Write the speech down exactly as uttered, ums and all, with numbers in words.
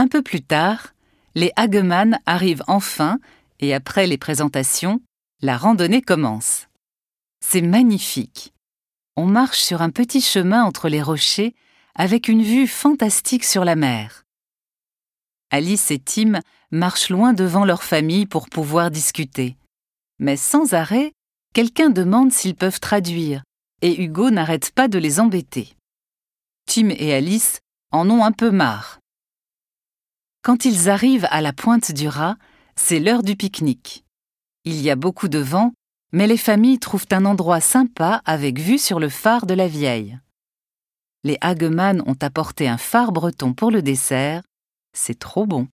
Un peu plus tard, les Hageman arrivent enfin et après les présentations, la randonnée commence. C'est magnifique. On marche sur un petit chemin entre les rochers avec une vue fantastique sur la mer. Alice et Tim marchent loin devant leur famille pour pouvoir discuter. Mais sans arrêt, quelqu'un demande s'ils peuvent traduire et Hugo n'arrête pas de les embêter. Tim et Alice en ont un peu marre. Quand ils arrivent à la pointe du Raz, c'est l'heure du pique-nique. Il y a beaucoup de vent, mais les familles trouvent un endroit sympa avec vue sur le phare de la Vieille. Les Hageman ont apporté un phare breton pour le dessert. C'est trop bon.